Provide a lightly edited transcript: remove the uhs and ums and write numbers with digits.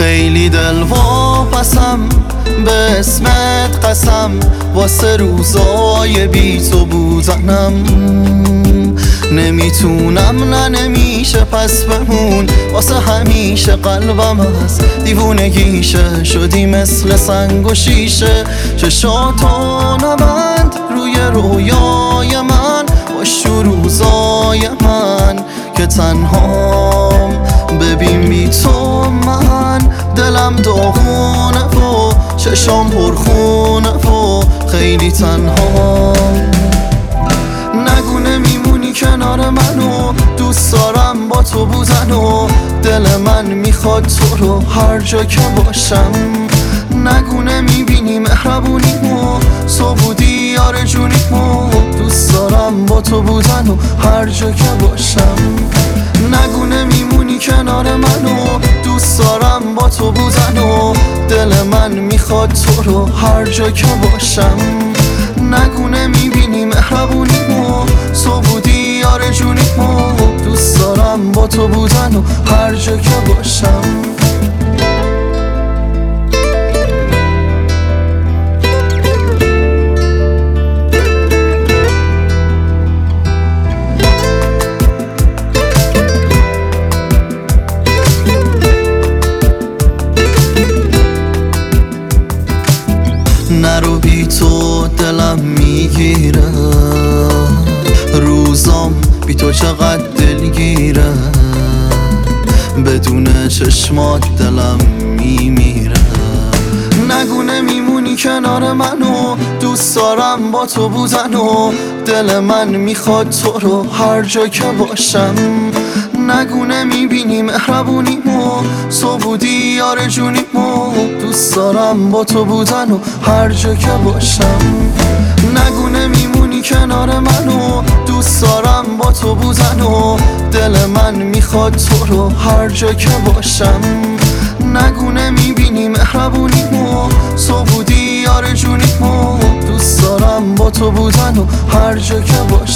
خیلی دل واپسم به اسمت قسم، واسه روزای بی تو بودنم نمیتونم، نه نمیشه پس بمون، واسه همیشه قلبم از دیوونگیشه شدی مثل سنگ و شیشه. چشاتو نبند روی رویای من، باش تو روزای من که تنهام، ببین بی تو من دلم داغونه و چشام پرخونه و خیلی تنهام. نگو نمیمونی کنار منو، دوست دارم با تو بودن و دل من میخواد تو رو هر جا که باشم. نگو نمیبینی مهربونیمو، تو بودی آرزویمو، دوست دارم با تو بودن و هر جا که باشم. نگو نمیمونی کنار منو، دوست دارم با تو بودن و دل من میخواد تو رو هر جا که باشم. نگو نمیبینی مهربونیمو، تو بودی آرزویمو، دوست دارم با تو بودن و هر جا که باشم. نرو بی تو دلم میگیره، روزام بی تو چقدر دلگیره، بدون چشمات دلم میمیره. نگو نمیمونی کنار منو، دوست دارم با تو بودن و دل من میخواد تو رو هر جا که باشم. نگو نمیبینی مهربونیمو، تو بودی آرزویمو، دوست دارم با تو بودن و هر جا که باشم. نگو نمیمونی کنار منو، دوست دارم با تو بودن و دل من میخواد تو رو هر جا که باشم. نگو نمیبینی مهربونیمو، تو بودی آرزویمو، دوست دارم با تو بودن و هر جا که باشم.